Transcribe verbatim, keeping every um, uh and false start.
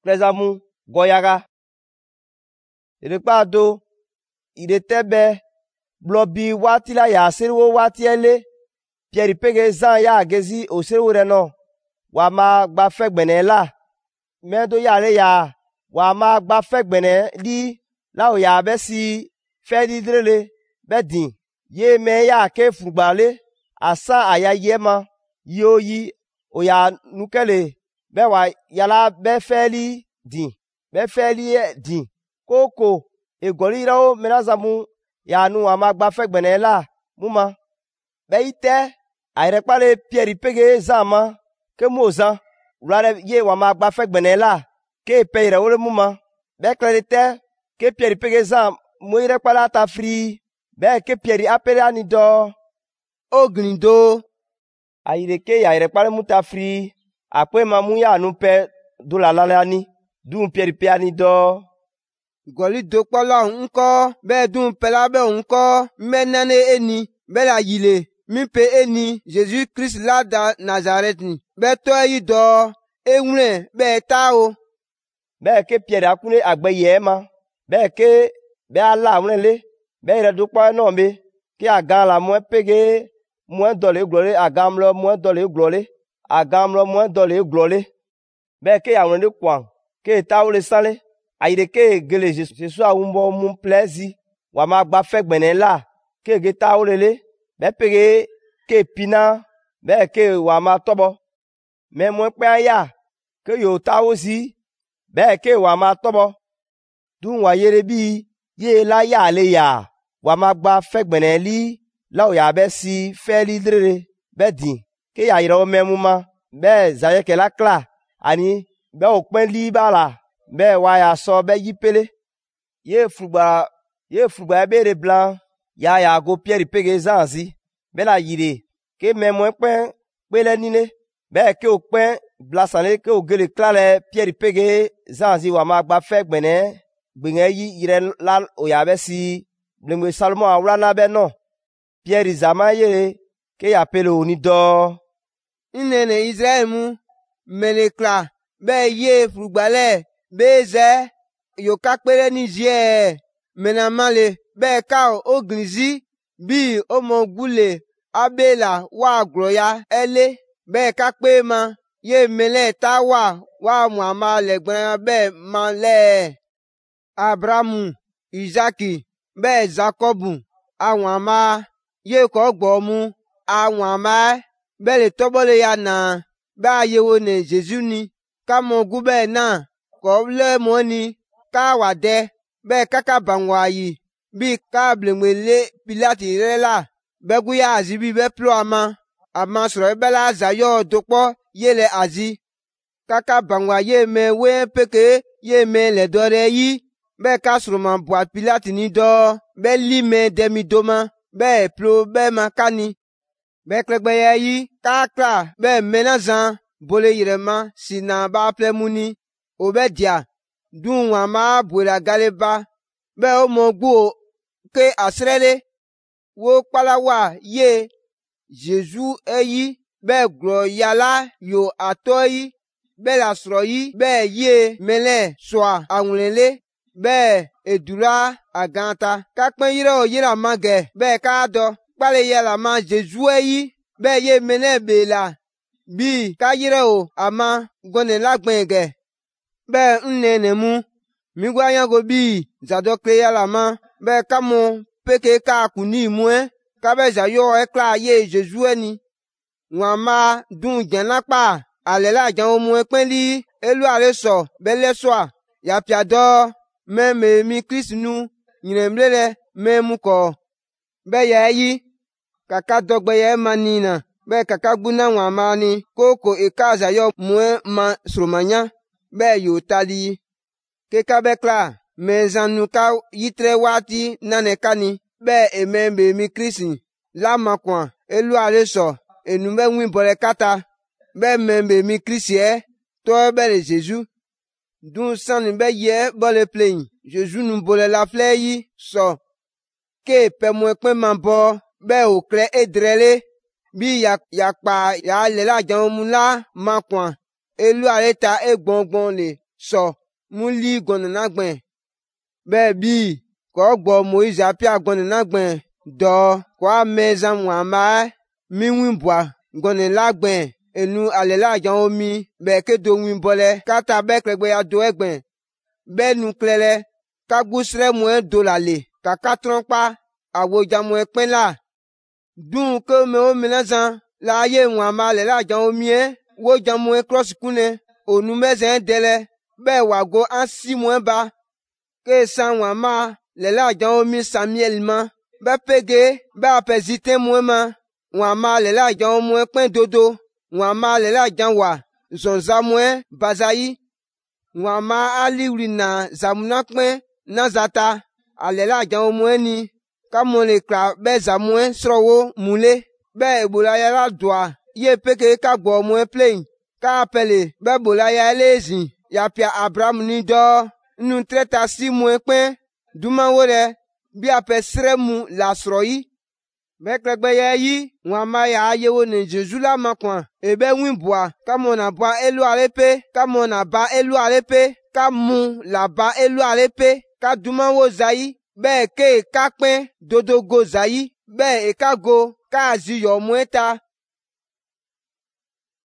klezamu goyaga. Irekpado idetebe blobi watila ya seriwo watiele. Pierre pege zan ya gezi o seriwo reno. Wa ma gba fegbene la. Mendo ya le ya. Wa ma gba fegbene li. La o ya be si fe di drele. Be din. Ye me ya ke fugbale. Asa aya yema. Yo yi. O ya nukele. Be wa yala be fe li din. Be fe li din. Koko. E goli rao menazamu. Ya nu wa ma gba fegbene la. Muma. Be ite. A irekpale Pierre pege zama. Ke mozan. Ulare ye wa ma gba fegbene la. Ke peyre ole muma. Be klerite. Ke Pierre pege zam. Mo irekpala ta fri. Be ke Pierre apele anido. Ognido. A ireke ya irekpale muta fri. Apwe mamu ya nupe. Do la lalani. Dun Pierre pe anido. Goli do pala unko. Be dun pela be unko. Menane eni. Be la yile. Mi pe eni. Jésus Christ la da Nazareth ni. Be to yi do. E wune. Be tao. Be ke Pierre akune agbeye ma. Be ke. Be ala wune le. Be ire do pa no me. Ke agan la mwen pege. Mwen dole glole. Agam lo mwen dole glole. Agam lo mwen dole glole. Be ke ya wune de kwang. Ke tao le sale. A ire ke gele Jésus a umbo moun plezi. Wa ma gba fegbene la. Ke ge tao le le. Be pege ke pina. Be ke wa ma tobo. Me mwen pe ya. Ke yo tao si. Be ke wa ma tobo. Dun wa yere bi. Ye la ya le ya. Wa ma gba fegbene li. La o ya be si fe li drere. Be din. Ke ya ire o me muma. Be zaye ke la kla. Ani. Be o pen li ba la. Be wa ya so be yipele. Ye fugba. Ye fugba ebe re blanc. Ya ya go Pierre pege zanzi. Be la yire. Ke me mwen pen. Pele nine. Be ke o pen. Blasane ke o gele klale Pierre pege zanzi wa ma gba fegbene. Benge yi yire la o ya be si. Blengwe Salomon a wula na be no. Pierre zama yere. Ke ya pele o ni do. Inene Israel mu. Mele kla. Be ye frugbale. Beze. Yo kakpere ni jie. Menamale. Be kao ognizi. Bi omo gule. Abela wa groya ele. Be kakpe ma. Ye mele ta wa. Wa muama legben be ma le. Abramu. Isaki. Be Jacobu. Awama. Ye ko gbomu. Awama. Be le tobole ya na. Be ayewo ne Jésus ni. Kamo gube na. Ko le mo ni. Ka wade. Be kaka bangwa yi. Bi ka blemwele Pilati rela. Be guya azibi be plo ama. Ama sro be la zayo dokpo yele azi. Kaka bangwa ye me we peke ye me le dore yi. Be ka sro man boat Pilati ni do. Be li me demi doma. Be plo be makani. Be klegbe ye yi. Ka kla be menazan. Bole yirema sina ba plemuni. Obedia. Dun wama bwela galeba. Be o mo gbo ke asrele. Wo palawa ye. Jésus eyi. Be glo yala yo atoyi. Be la sroyi. Be ye mele soa anwlele. Be edura aganta. Kakpen yire o yira mage. Be ka do. Pale yala ma Jésus eyi. Be ye mele bela. Bi ka yire o ama gone lagbenge. Be nnene mu. Migwa yango bi zadokle yala ma. Be kamo peke ka kuni mwe. Ka be zayo ekla ye Jésus eni. Wama dun janakpa. Alela jan mwe kwenli. Elu ale so. Be le soa. Ya piado. Me me mi Christ nu. Nyine mlele me muko. Be ya yi. Kaka dogbe ye manina. Be kaka gbuna wama ni. Koko ekaza yo mwe ma sromanya. Be yo tali. Keka be kla. Me zanuka yitre wati nanekani. Be emembe mi Christ. La makwa. Elu ale so. Enu be wimbole kata. Be membe mi Christ ye. To be le Jésus. Dun san be ye bole plein. Jésus nou bole la fleyi. So. Ke pe mwen kwen mambo. Be o kle edrele. Bi ya yakpa ya le la jan mula makwa. Elu ale ta e gbongbon le. sọ mú lí gọ̀nà náà gbẹ̀n. Bẹ́ẹ̀ bí kọ́ gbọ́ Moïse apia gọ̀nà náà gbẹ̀n dọ̀ kọ́ amẹ́zan wọn àmà mi wín bùa gọ̀nà lágbẹ̀n enu alẹ́ láàjàn omi bẹ́ẹ̀ kédo wín bọ́lẹ̀ káta bẹ́ẹ̀ kẹgbẹ́ ya do ẹgbẹ̀n. Bẹ́ẹ̀ nu klẹ́lẹ́ kagbusrẹ́ mu ẹ́ do làlẹ́ kàkà trọ́npa àwòjàmù ẹ́ pẹ́ là. Dùn ké mẹ́ o mìíràn zan láàyè wọn àmà alẹ́ láàjàn omi ẹ́ wó jàmù ẹ́ kírọ́sì kúnlẹ̀ ònú mẹ́sẹ̀ ẹ́ dẹ́lẹ̀ bẹ́ẹ̀ wà go án sí mu ẹ́ ba. Ké san wọn àmà lẹ́ láàjàn omi Samuel ma bẹ́ẹ̀ pége bẹ́ẹ̀ apẹ̀ zitẹ́ mu ẹ́ ma wọn àmà lẹ́ láàjàn omi ẹ́ pẹ́ dodo wọn àmà lẹ́ láàjàn wà zọ̀nza mu ẹ́ bazayi wọn àmà aliwiri nà zamuna pẹ́ nazata alẹ́ láàjàn omi ẹ́ ni kámo lè kra bẹ́ẹ̀ zamu ẹ́ sọ̀rọ̀ múlé bẹ́ẹ̀ ìbòlá yàrá dùà yé péke ká gbọ́ ọmọ ẹ́ plẹ́yìn ká apẹ̀lẹ̀ bẹ́ẹ̀ bòlá yà ẹ́ lézìn yàpia Abraham ní dọ́ nínú tẹ́ta sí mu ẹ́ pẹ́ dùmáwó rẹ̀ bí apẹ̀ sẹ́rẹ̀ mu là sọ̀rọ̀ yìí. Bẹ́ẹ̀ kẹgbẹ́ yẹ yí wọn àmà yà ayéwo ní Jésus la ma kàn ebe wín bùa kámo nà bá elu alẹ́ pé kámo nà bá elu alẹ́ pé ká mu là bá elu alẹ́ pé ká dùmáwó zayi bẹ́ẹ̀ ké ká pẹ́ dodogo zayi bẹ́ẹ̀ èka go ká àziyọ̀ mu ẹ́ ta